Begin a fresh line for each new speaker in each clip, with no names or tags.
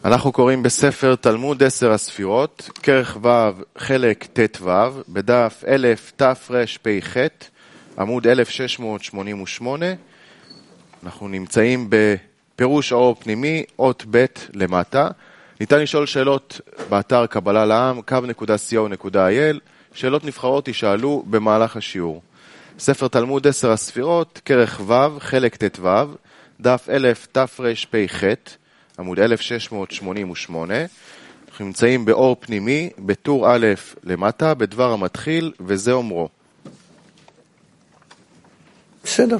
אנחנו קוראים בספר תלמוד 10 הספירות, כרך ו' חלק ט"ו, בדף 1000 תרפ"ח, עמוד 1688. אנחנו נמצאים בפירוש האור פנימי, אות ב' למטה. ניתן לשאול שאלות באתר קבלה לעם, kub.co.il, שאלות נבחרות ישאלו במהלך השיעור. ספר תלמוד 10 הספירות, כרך ו' חלק ט"ו, דף 1000 תרפ"ח, עמוד 1688. אנחנו נמצאים באור פנימי, בטור א' למטה, בדבר המתחיל, וזה אומרו.
בסדר.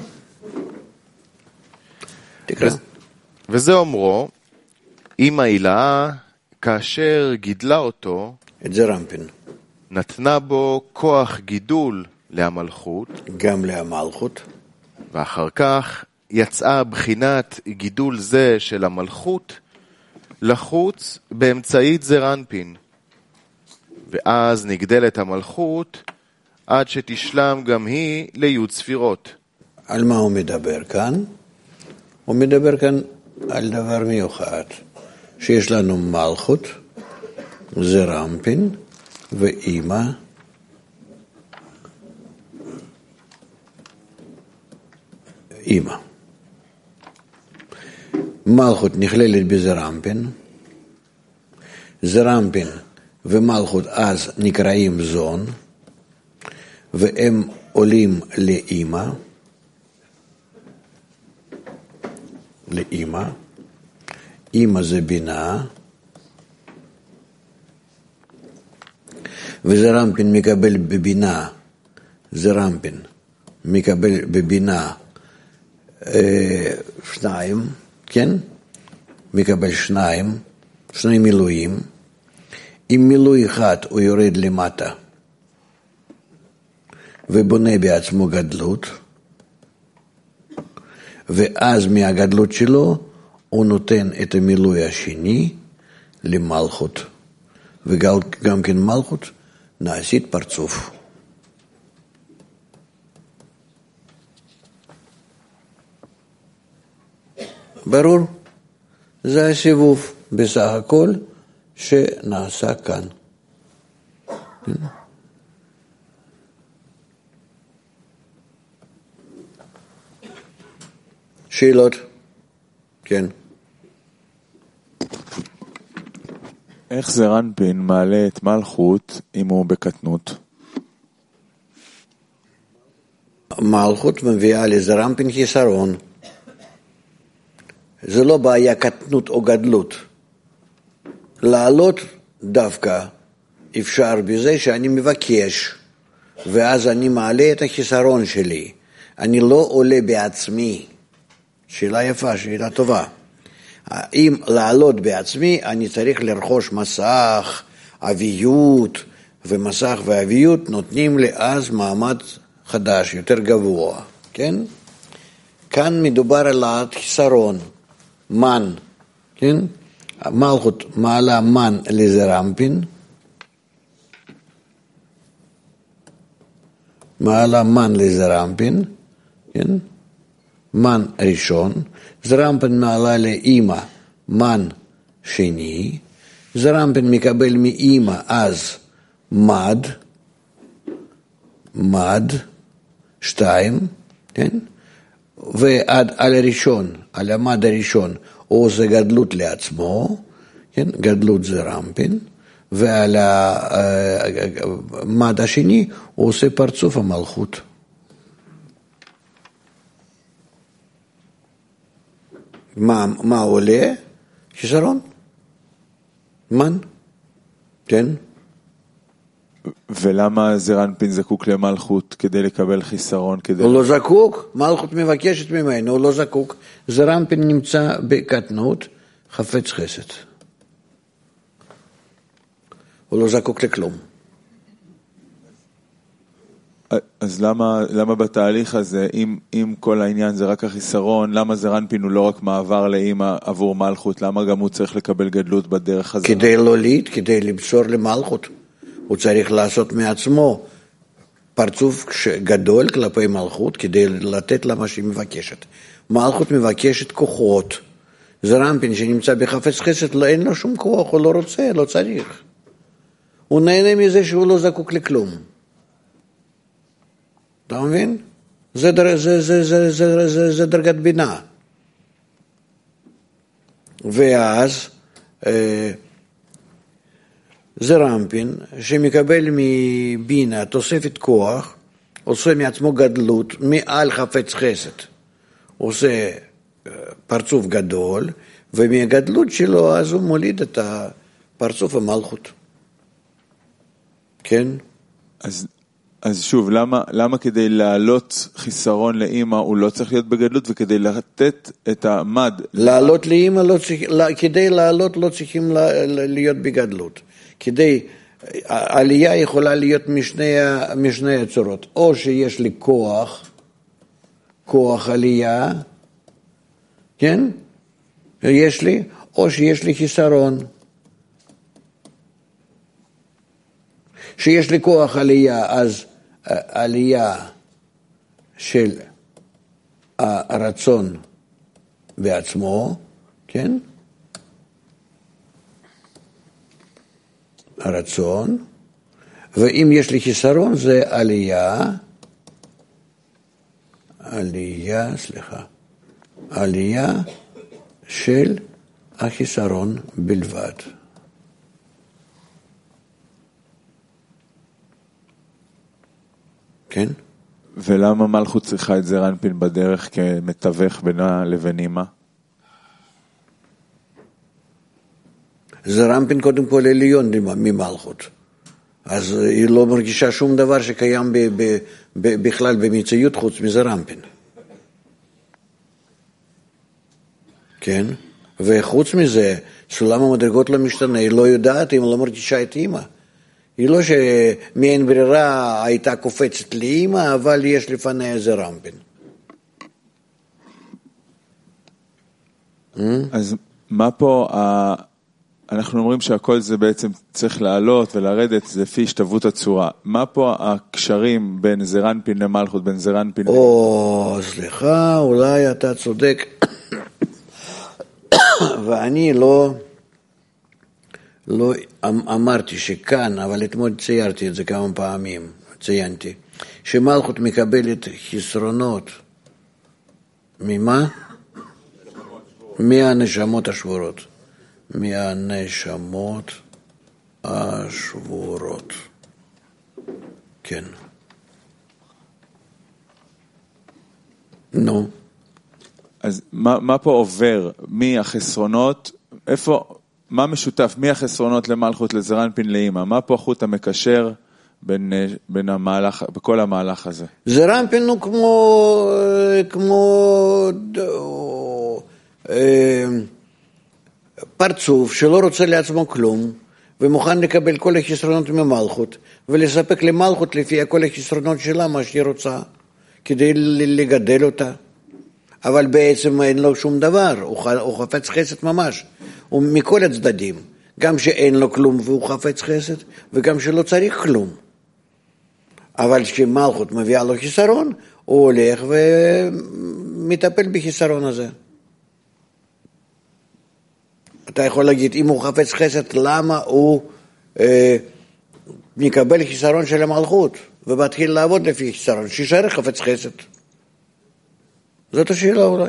תקרא.
וזה אומרו, אמא הילאה, כאשר גידלה אותו,
את זה רמפין.
נתנה בו כוח גידול להמלכות,
גם להמלכות.
ואחר כך יצאה בחינת גידול זה של המלכות לחוץ באמצעית זרנפין, ואז נגדלת המלכות עד שתשלם גם היא ליוד ספירות.
על מה הוא מדבר כאן? הוא מדבר כאן על דבר מיוחד, שיש לנו מלכות, זרנפין ואימא, אימא. מלכות נכללת בזרנפין, זרנפין ומלכות אז נקראים זון, והם עולים לאימא, אימא זה בינה, וזרנפין מקבל בבינה, זרנפין מקבל בבינה שניים, כן? מקבל שני מילואים. עם מילוי אחד הוא יורד למטה ובונה בעצמו גדלות, ואז מהגדלות שלו הוא נותן את המילוי השני למלכות, וגם כן מלכות נעשית פרצוף. ברור? זה הסיבוב בסך הכל שנעשה כאן. שאלות? כן.
איך זרנפין מעלה את מלכות אם הוא בקטנות?
מלכות מביאה לזרנפין חיסרון. זה לא בעיה קטנות או גדלות. לעלות דווקא אפשר בזה שאני מבקש, ואז אני מעלה את החיסרון שלי. אני לא עולה בעצמי. שאלה יפה, שאלה טובה. אם לעלות בעצמי, אני צריך לרכוש מסך, אביות, ומסך ואביות נותנים לי אז מעמד חדש, יותר גבוה. כן? כאן מדובר על החיסרון. מן, כן? מלכות מעלה מן לזרנפין, מעלה מן לזרנפין, כן? מן ראשון, זרנפין מעלה לאמא מן שני, זרנפין מקבל מאמא אז מד, שתיים, כן? ועד על הראשון, על המד הראשון, הוא עושה גדלות לעצמו, כן? גדלות זרנפין, ועל המד השני הוא עושה פרצוף המלכות. מה עולה? חיסרון? מן? כן?
ולמה זרנפין זקוק למלכות כדי לקבל חיסרון?
הוא לא זקוק, מלכות מבקשת ממנו, הוא לא זקוק. זרנפין נמצא בקטנות, חפץ חסד. הוא לא זקוק לכלום.
אז למה בתהליך הזה, אם כל העניין זה רק החיסרון, למה זרנפין הוא לא רק מעבר לאמא עבור מלכות, למה גם הוא צריך לקבל גדלות בדרך הזאת?
כדי להוליד, כדי למסור למלכות. הוא צריך לעשות מעצמו פרצוף גדול כלפי מלכות כדי לתת לה מה שהיא מבקשת. מלכות מבקשת כוחות, זרנפין שנמצא בחפץ חסד, אין לו שום כוח, הוא לא רוצה, לא צריך. הוא נהנה מזה שהוא לא זקוק לכלום. אתה מבין? זה דרגת בינה. ואז זרנפין שמקבל מבינה תוספת כוח, עושה מעצמו גדלות מעל חפץ חסד. עושה פרצוף גדול, ומהגדלות שלו אז הוא מוליד את הפרצוף המלכות. כן?
אז שוב, למה כדי להעלות חיסרון לאמא הוא לא צריך להיות בגדלות, וכדי לתת את המד...
לעלות לאמא כדי לעלות לא צריכים להיות בגדלות. עלייה יכולה להיות משני הצורות. או שיש לי כוח עלייה, כן? יש לי, או שיש לי חיסרון. שיש לי כוח עלייה, אז עלייה של הרצון בעצמו, כן? הרצון, ואם יש לי חיסרון זה עלייה של החיסרון בלבד. כן?
ולמה מלכות צריכה את זרנפין בדרך כמתווך בינה לבין אמא?
זרנפין קודם כל עליון ממלכות. אז היא לא מרגישה שום דבר שקיים בכלל במציאות חוץ מזרנפין. כן? וחוץ מזה, סולם המדרגות לא משתנה, היא לא יודעת אם לא מרגישה את אמא. היא לא שמעין ברירה הייתה קופצת לאמא, אבל יש לפניה זרנפין.
אז מה פה, אנחנו אומרים שהכל זה בעצם צריך לעלות ולרדת, זה לפי השתוות הצורה. מה פה הקשרים בין זרנפין למלכות, בין זרנפין...
סליחה, אולי אתה צודק. ואני לא אמרתי שכאן, אבל אתמול ציירתי את זה כמה פעמים, ציינתי, שמלכות מקבלת חסרונות. ממה? מהנשמות השבורות. מהנשמות השבורות. כן. נו.
אז מה פה עובר מהחסרונות, מה משותף מהחסרונות למלכות לזרנפין לאמא? מה פה החוט המקשר בין המהלך, בכל המהלך הזה?
זרנפין הוא כמו פרצוף שלא רוצה לעצמו כלום, ומוכן לקבל כל החסרונות ממלכות, ולספק למלכות לפי כל החסרונות שלה מה שהיא רוצה, כדי לגדל אותה. אבל בעצם אין לו שום דבר, הוא חפץ חסד ממש, הוא מכל הצדדים, גם שאין לו כלום והוא חפץ חסד, וגם שלא צריך כלום. אבל כשמלכות מביאה לו חיסרון, הוא הולך ומטפל בחיסרון הזה. אתה יכול להגיד, אם הוא חפץ חסד, למה הוא מקבל חיסרון של המלכות, ומתחיל לעבוד לפי חיסרון, שישאר חפץ חסד. זאת השאלה אולי.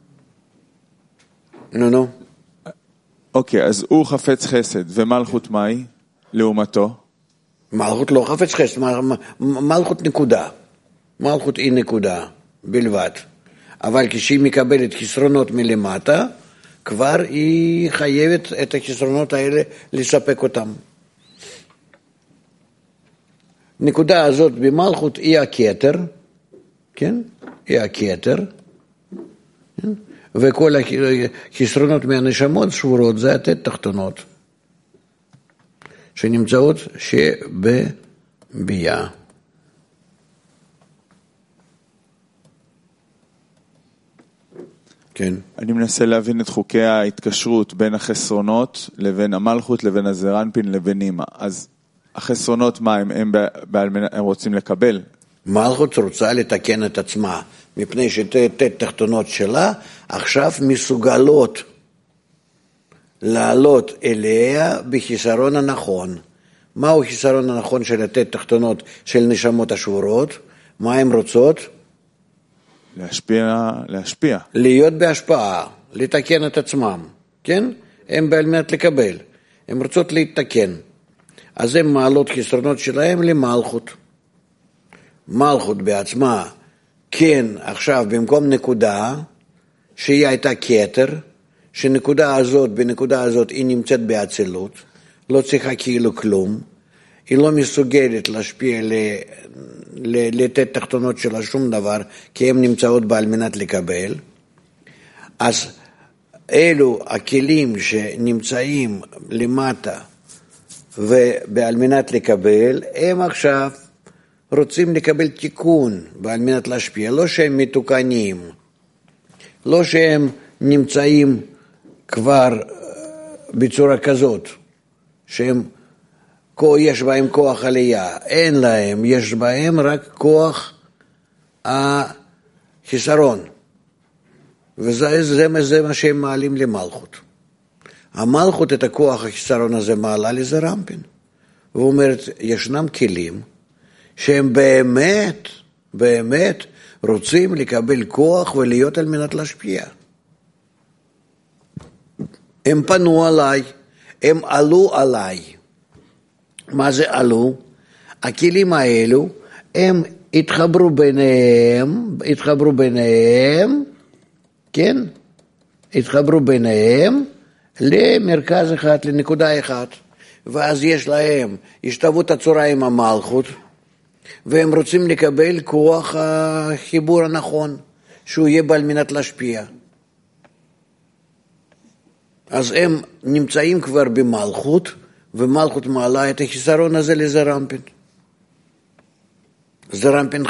נו.
אוקיי, אז הוא חפץ חסד, ומלכות מהי? לעומתו?
מלכות לא חפץ חסד, מלכות נקודה. מלכות היא נקודה, בלבד. אבל כשהיא מקבלת חסרונות מלמטה, כבר היא חייבת את החסרונות האלה לספק אותם. נקודה הזאת במלכות היא הכתר, כן? היא הכתר, וכל החסרונות מהנשמות שבורות זה התת תחתונות שנמצאות שבבייה. כן.
אני מנסה להבין את חוקי ההתקשרות בין החסרונות לבין המלכות לבין הזרנפין לבין אמא. אז החסרונות מה הם רוצים לקבל?
מלכות רוצה לתקן את עצמה, מפני שתת תחתונות שלה עכשיו מסוגלות לעלות אליה בחיסרון הנכון. מהו חיסרון הנכון של לתת תחתונות של נשמות השבורות? מה הן רוצות?
להשפיע.
להיות בהשפעה, לתקן את עצמם, כן? הם על מנת לקבל, הם רוצות להתתקן. אז הם מעלות חסרונות שלהם למלכות. מלכות בעצמה, כן, עכשיו במקום נקודה, שהיא הייתה כתר, שנקודה הזאת, בנקודה הזאת היא נמצאת באצילות, לא צריכה כאילו כלום, היא לא מסוגלת להשפיע לתת תחתונות שלה שום דבר, כי הן נמצאות בה על מנת לקבל. אז אלו הכלים שנמצאים למטה ועל מנת לקבל, הם עכשיו רוצים לקבל תיקון ועל מנת להשפיע, לא שהם מתוקנים, לא שהם נמצאים כבר בצורה כזאת, שהם יש בהם כוח עלייה, אין להם, יש בהם רק כוח החיסרון, וזה מה שהם מעלים למלכות. המלכות את הכוח החיסרון הזה מעלה לזעיר אנפין, ואומרת, ישנם כלים שהם באמת רוצים לקבל כוח ולהיות על מנת להשפיע. הם פנו עליי, הם עלו עליי. מה זה עלו? הכלים האלו, הם התחברו ביניהם, כן? התחברו ביניהם למרכז אחד, לנקודה אחת. ואז יש להם השתוות הצורה עם המלכות, והם רוצים לקבל כוח החיבור הנכון, שהוא יהיה בעל מנת להשפיע. אז הם נמצאים כבר במלכות, ומלכות מעלה את החיסרון הזה לזעיר אנפין. זעיר אנפין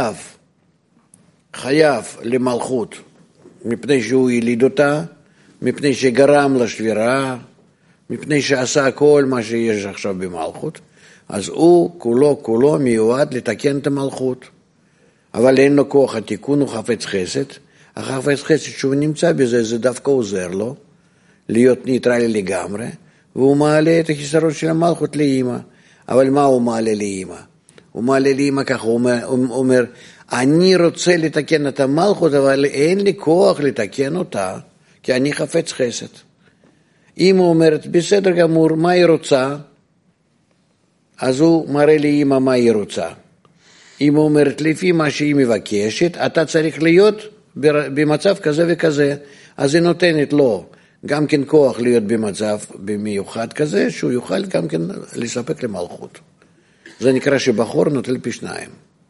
חייב למלכות, מפני שהוא יליד אותה, מפני שגרם לשבירה, מפני שעשה כל מה שיש עכשיו במלכות, אז הוא כולו מיועד לתקן את המלכות. אבל אין לו כוח התיקון, הוא חפץ חסד. החפץ חסד שהוא נמצא בזה, זה דווקא עוזר לו להיות ניטרלי לגמרי, והוא מעלה את החיסרון של המלכות לאמא. אבל מה הוא מעלה לאמא? הוא מעלה לאמא ככה, הוא אומר, אני רוצה לתקן את המלכות, אבל אין לי כוח לתקן אותה, כי אני חפץ חסד. אמא אומרת, בסדר גמור, מה היא רוצה? אז הוא מראה לאמא מה היא רוצה. אמא אומרת, לפי מה שהיא מבקשת, אתה צריך להיות במצב כזה וכזה. אז היא נותנת לו גם כן כוח להיות במצב במיוחד כזה, שהוא יוכל גם כן לספק למלכות. זה נקרא שבחור נוטל פי שניים.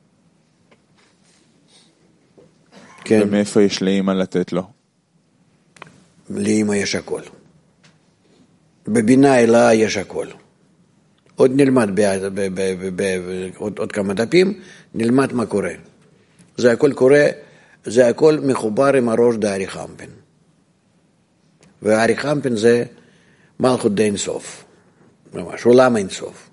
כן. ומאיפה יש לאמא לתת לו?
לאמא יש הכל. בבינה אלה יש הכל. עוד נלמד עוד כמה דפים, נלמד מה קורה. זה הכל מחובר עם הראש דאריך אנפין. ואריך אנפין זה מלכות די אין סוף. ממש, עולם אין סוף.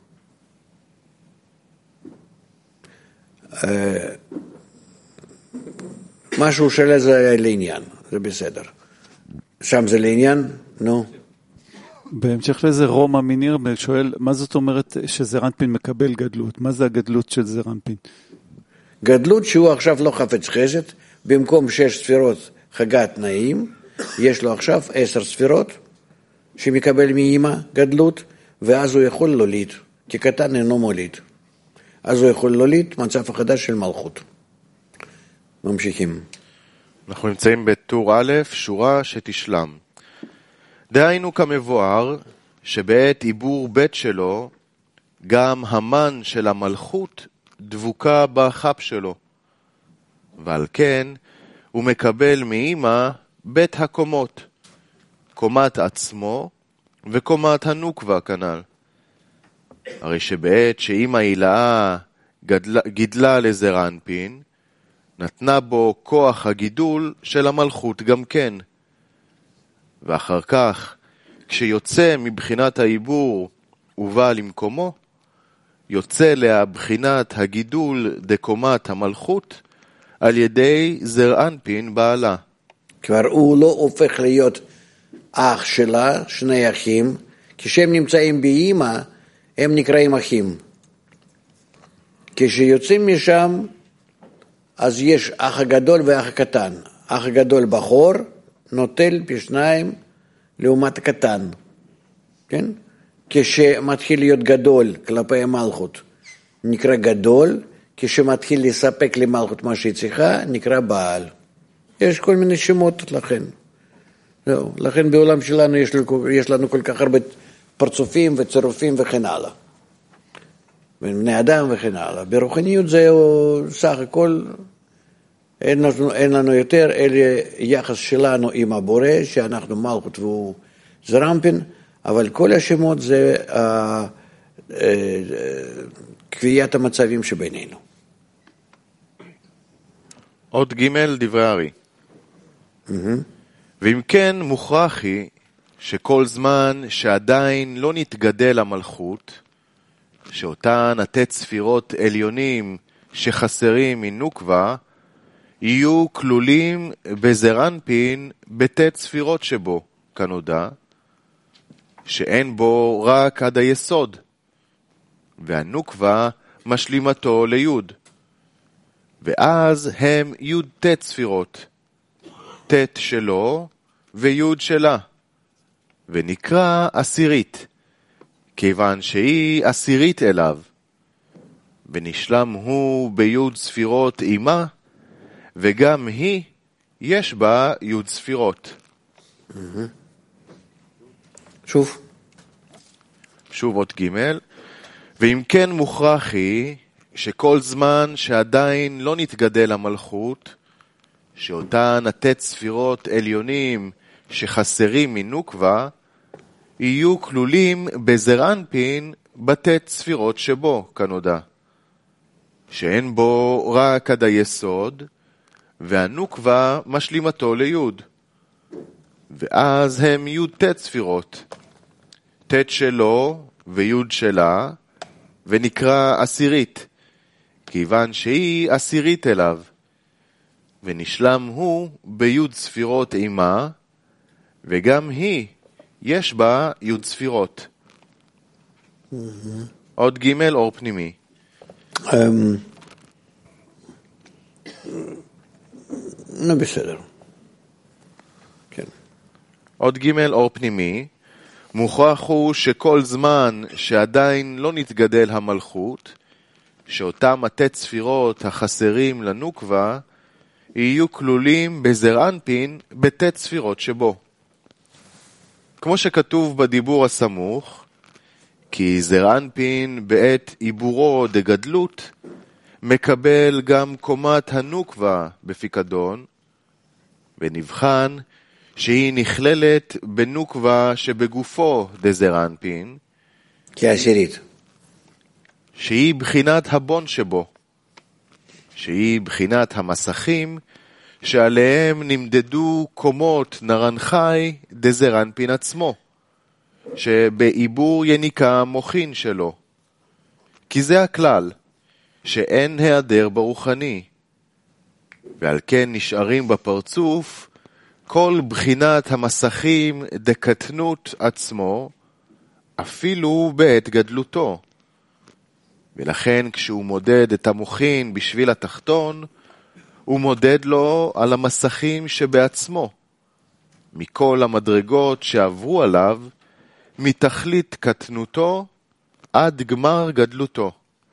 משהו של זה לעניין, זה בסדר. שם זה לעניין, נו.
בהמשך לזה רומא מניר שואל, מה זאת אומרת שזעיר אנפין מקבל גדלות? מה זה הגדלות של זעיר אנפין?
גדלות שהוא עכשיו לא חפץ חסד, במקום 6 ספירות חגת נעים, יש לו עכשיו 10 ספירות, שמקבל מאמא גדלות, ואז הוא יכול להוליד, כי קטן אינו מוליד. אז הוא יכול להוליד מצב החדש של מלכות. ממשיכים.
אנחנו נמצאים בטור א', שורה שתשלם. דהיינו כמבואר, שבעת עיבור ב' שלו, גם המן של המלכות דבוקה בחפ שלו. ועל כן, הוא מקבל מאמא בית הקומות, קומת עצמו וקומת הנוקבה כנ"ל. הרי שבעת שאמא הילאה גידלה לזעיר אנפין, נתנה בו כוח הגידול של המלכות גם כן. ואחר כך, כשיוצא מבחינת העיבור ובא למקומו, יוצא לבחינת הגידול דקומת המלכות על ידי זעיר אנפין בעלה.
כבר הוא לא הופך להיות אח שלה, שני אחים, כשהם נמצאים באמא, הם נקראים אחים. כשיוצאים משם, אז יש אח הגדול ואח הקטן. אח הגדול בחור, נוטל פי שניים לעומת הקטן. כן? כשמתחיל להיות גדול כלפי המלכות, נקרא גדול, כשמתחיל לספק למלכות מה שהיא צריכה, נקרא בעל. יש כל מיני שמות לכן. לא, לכן בעולם שלנו יש לנו כל כך הרבה פרצופים וצירופים וכן הלאה. בני אדם וכן הלאה. ברוחניות זה סך הכל, אין לנו יותר, אלה יחס שלנו עם הבורא, שאנחנו מלכות והוא זרמפין, אבל כל השמות זה קביעת המצבים שבינינו.
עוד ג' דברי הארי. ואם כן מוכרח היא שכל זמן שעדיין לא נתגדל המלכות, שאותן התת ספירות עליונים שחסרים מנוקבה, יהיו כלולים בזרנפין בתת ספירות שבו, כנודע, שאין בו רק עד היסוד, והנוקבה משלימתו ליוד. ואז הם יוד תת ספירות, תת שלו ויוד שלה, ונקרא עשירית, כיוון שהיא עשירית אליו, ונשלם הוא ביוד ספירות אימה, וגם היא יש בה יוד ספירות. שוב עוד ג' ואם כן מוכרח היא שכל זמן שעדיין לא נתגדל המלכות, שאותן התת ספירות עליונים שחסרים מנוקבה, יהיו כלולים בזרנפין בתת ספירות שבו, כנודע, שאין בו רק עד היסוד, והנוקבה משלימתו ליוד. ואז הם יוד תת ספירות, תת שלו ויוד שלה, ונקרא עשירית, כיוון שהיא עשירית אליו, ונשלם הוא ביוד ספירות אימה, וגם היא יש בה יוד ספירות. עוד ג' אור פנימי.
בסדר. כן.
עוד ג' אור פנימי. מוכרח הוא שכל זמן שעדיין לא נתגדל המלכות, שאותם התת ספירות החסרים לנוקבה, יהיו כלולים בזרנפין בתת ספירות שבו. כמו שכתוב בדיבור הסמוך, כי זרנפין בעת עיבורו דגדלות, מקבל גם קומת הנוקבה בפיקדון, ונבחן שהיא נכללת בנוקבה שבגופו דזרנפין,
כעשירית.
שהיא בחינת הבון שבו, שהיא בחינת המסכים שעליהם נמדדו קומות נרנחי דזרנפין עצמו, שבעיבור יניקה מוכין שלו. כי זה הכלל, שאין היעדר ברוחני, ועל כן נשארים בפרצוף כל בחינת המסכים דקטנות עצמו, אפילו בעת גדלותו. ולכן כשהוא מודד את המוכין בשביל התחתון, הוא מודד לו על המסכים שבעצמו, מכל המדרגות שעברו עליו, מתכלית קטנותו עד גמר גדלותו.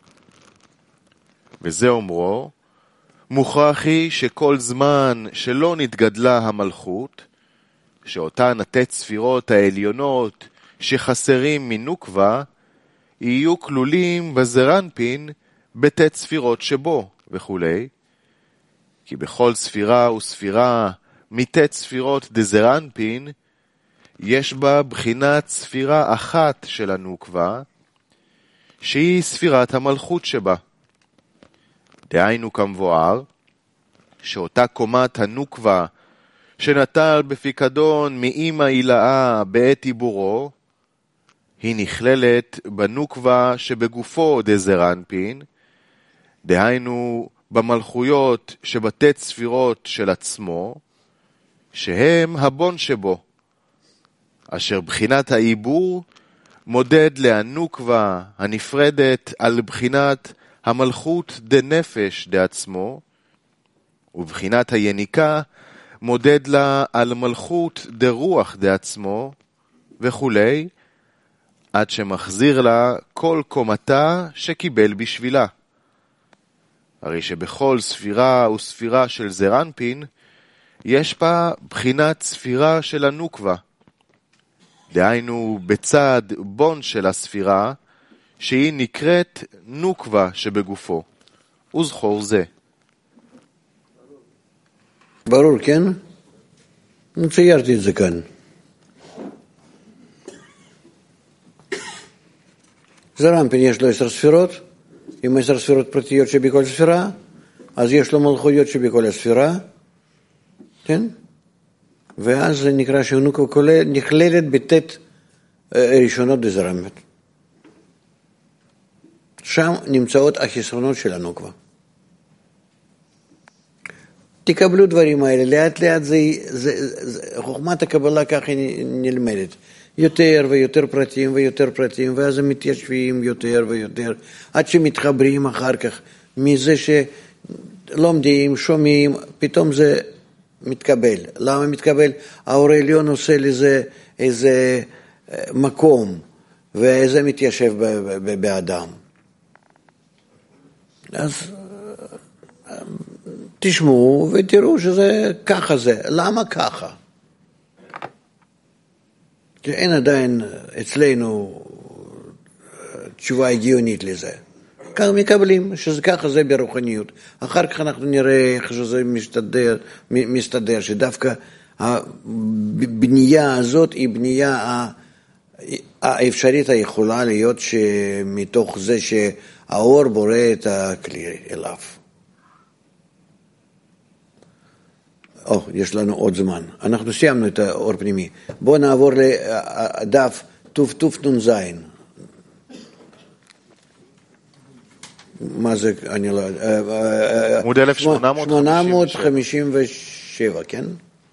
וזה אומרו, מוכרח היא שכל זמן שלא נתגדלה המלכות, שאותן התת ספירות העליונות שחסרים מנוקבה, יהיו כלולים בזרנפין בתת ספירות שבו וכו'. כי בכל ספירה וספירה מתת ספירות דזרנפין, יש בה בחינת ספירה אחת של הנוקבה, שהיא ספירת המלכות שבה. דהיינו כמבואר, שאותה קומת הנוקבה שנטל בפיקדון מאמא הילאה בעת עיבורו, היא נכללת בנוקבה שבגופו דזרנפין, דהיינו במלכויות שבתת ספירות של עצמו, שהם הבון שבו, אשר בחינת העיבור מודד להנוקבה הנפרדת על בחינת המלכות דנפש דעצמו, ובחינת היניקה מודד לה על מלכות דרוח דעצמו, וכולי, עד שמחזיר לה כל קומתה שקיבל בשבילה. הרי שבכל ספירה וספירה של זרנפין, יש בה בחינת ספירה של הנוקבה. דהיינו בצד בון של הספירה, שהיא נקראת נוקבה שבגופו. וזכור זה.
ברור, כן? ציירתי את זה כאן. זרנפין יש לו 10 ספירות, עם 10 ספירות פרטיות שבכל ספירה, אז יש לו מלכויות שבכל הספירה, כן? ואז זה נקרא שהנוקבה נכללת בתת ראשונות דזרנפין. שם נמצאות החסרונות של הנוקבה. תקבלו דברים האלה, לאט לאט חוכמת הקבלה ככה נלמדת. יותר ויותר פרטים ויותר פרטים, ואז הם מתיישבים יותר ויותר, עד שמתחברים אחר כך, מזה שלומדים, שומעים, פתאום זה מתקבל. למה מתקבל? האור העליון עושה לזה איזה מקום, וזה מתיישב באדם. אז תשמעו ותראו שזה ככה זה. למה ככה? כי אין עדיין אצלנו תשובה הגיונית לזה. כך מקבלים שזה ככה זה ברוחניות. אחר כך אנחנו נראה איך שזה מסתדר, שדווקא הבנייה הזאת היא בנייה האפשרית היכולה להיות שמתוך זה שהאור בורא את הכלי אליו. יש לנו עוד זמן. אנחנו סיימנו את האור פנימי. בואו נעבור לדף תנ"ז. מה זה? אני לא...
עמוד
1857, כן?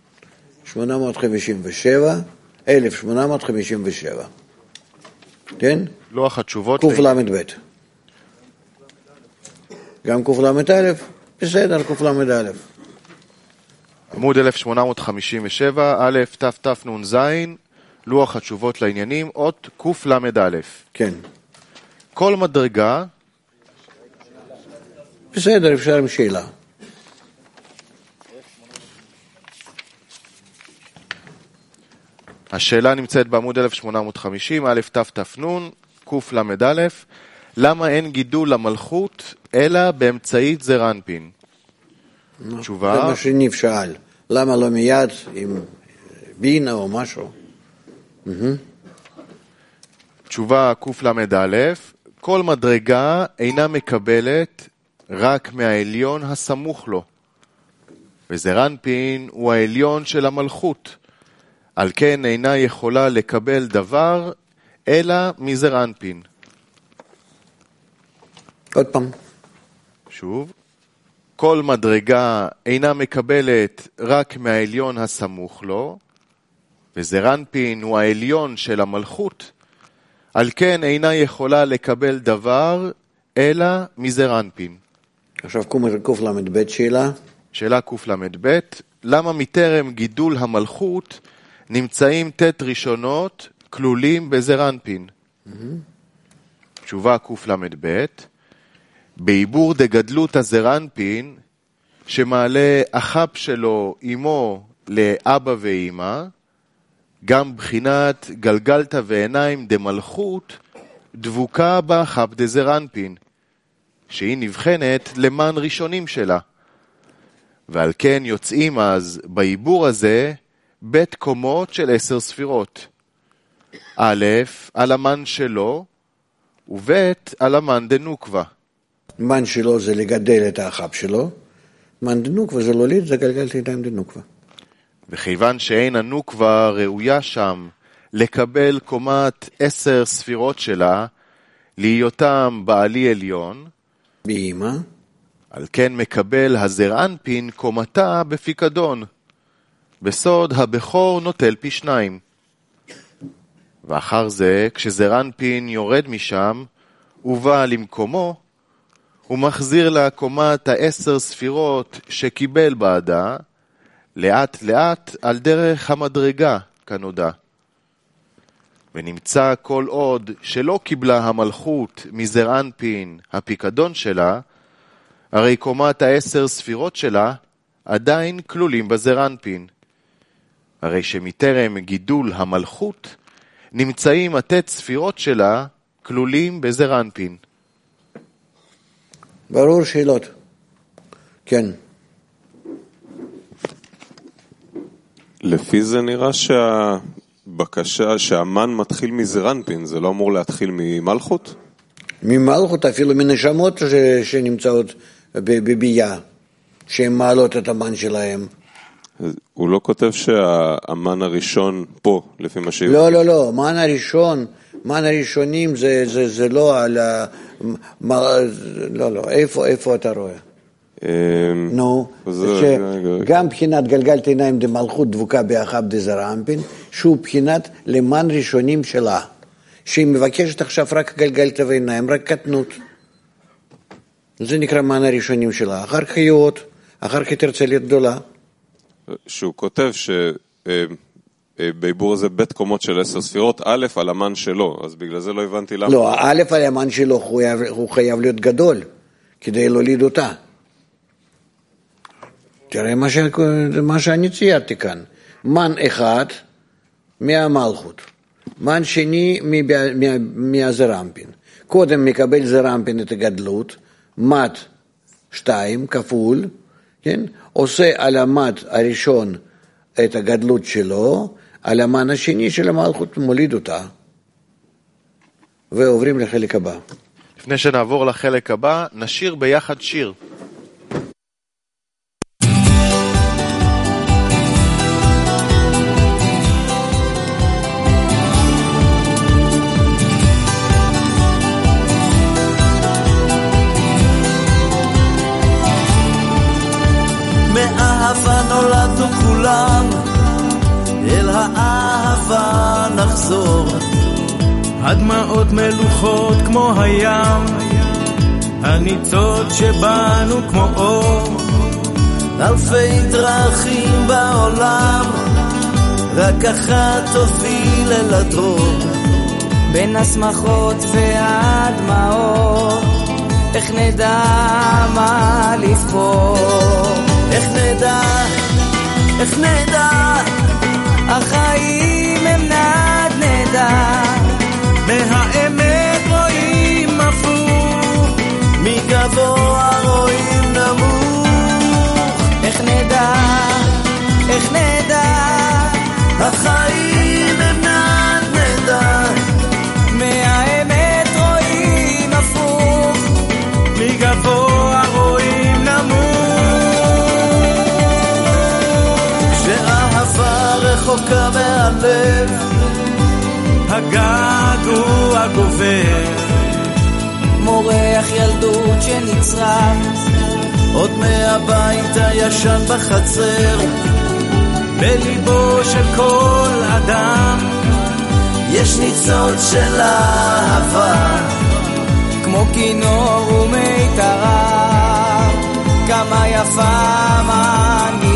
1857. כן?
לוח התשובות.
קל"ב. גם קל"א? בסדר, קל"א.
עמוד 1857, א', תנ"ז, לוח התשובות לעניינים, אות קל"א.
כן.
כל מדרגה.
בסדר, אפשר עם שאלה.
השאלה נמצאת בעמוד 1850, א', תנ"ן, קל"א. למה אין גידול למלכות, אלא באמצעית זרנפין? תשובה.
זה מה שניב שאל. למה לא מיד עם בינה או משהו?
תשובה קל"א. כל מדרגה אינה מקבלת רק מהעליון הסמוך לו. וזרנפין הוא העליון של המלכות. על כן אינה יכולה לקבל דבר אלא מזרנפין.
עוד פעם.
שוב. כל מדרגה אינה מקבלת רק מהעליון הסמוך לו, וזרנפין הוא העליון של המלכות, על כן אינה יכולה לקבל דבר אלא מזרנפין.
עכשיו קל"ב שאלה.
שאלה קל"ב, למה מטרם גידול המלכות נמצאים תת ראשונות כלולים בזרנפין? תשובה קל"ב, בעיבור דגדלות הזרנפין, שמעלה החב שלו אמו לאבא ואמא, גם בחינת גלגלת ועיניים דמלכות, דבוקה בחב דזרנפין, שהיא נבחנת למען ראשונים שלה. ועל כן יוצאים אז בעיבור הזה בית קומות של 10 ספירות. א', על המן שלו, וב', על המן דנוקבה.
מן שלו זה לגדל את האחב שלו, מן דנוקבה זה להוליד, זה גלגלת ידיים דנוקבה.
וכיוון שאין הנוקבה ראויה שם לקבל קומת 10 ספירות שלה, להיותם בעלי עליון,
באמא,
על כן מקבל הזרנפין קומתה בפיקדון. בסוד הבכור נוטל פי 2. ואחר זה, כשזרנפין יורד משם, הוא בא למקומו, הוא מחזיר לקומת 10 ספירות שקיבל בעדה, לאט לאט על דרך המדרגה כנודע. ונמצא כל עוד שלא קיבלה המלכות מזרנפין הפיקדון שלה, הרי קומת 10 ספירות שלה עדיין כלולים בזרנפין. הרי שמטרם גידול המלכות, נמצאים 10 ספירות שלה כלולים בזרנפין.
ברור, שאלות. כן.
לפי זה נראה שהבקשה, שהמן מתחיל מזרנפין, זה לא אמור להתחיל ממלכות?
ממלכות, אפילו מנשמות שנמצאות בבייה, שהן מעלות את המן שלהם.
הוא לא כותב שהמן הראשון פה, לפי מה שהוא...
לא, מן הראשונים זה לא על ה... לא, איפה אתה רואה? נו, שגם בחינת גלגלת עיניים דמלכות דבוקה באחיו דזרנפין, שהוא בחינת למן ראשונים שלה, שהיא מבקשת עכשיו רק גלגלת עיניים, רק קטנות. זה נקרא מן הראשונים שלה, אחר כך יהיו אחר כך תרצה להיות גדולה.
שהוא כותב בעיבור הזה בית קומות של 10 ספירות, א' על המן שלו, אז בגלל זה לא הבנתי למה.
לא, א' על המן שלו הוא חייב להיות גדול, כדי להוליד אותה. תראה מה שאני ציירתי כאן. מן אחד מהמלכות, מן שני מהזרנפין. קודם מקבל זרנפין את הגדלות, מת 2 כפול, כן? עושה על המת הראשון את הגדלות שלו, על המן השני של המלכות מוליד אותה, ועוברים לחלק הבא.
לפני שנעבור לחלק הבא, נשיר ביחד שיר.
מאהבה נולדנו כולם, אל האהבה נחזור. הדמעות מלוכות כמו הים, הניצות שבנו כמו אור. אלפי דרכים בעולם, רק אחת תוביל אל הדרור. בין השמחות והדמעות, איך נדע מה לבחור? איך נדע, החיים הם נדנדה, מהאמת רואים הפוך, מגבוה רואים נמוך. איך נדע, החיים הם נדנדה, מהאמת רואים הפוך, מגבוה רואים נמוך. רחוקה מהלב, הגעגוע גובר, מורח ילדות שנצרח עוד מהבית הישן בחצר. בליבו של כל אדם יש ניצוץ של אהבה, כמו כינור ומיתרה, כמה יפה מנגינה.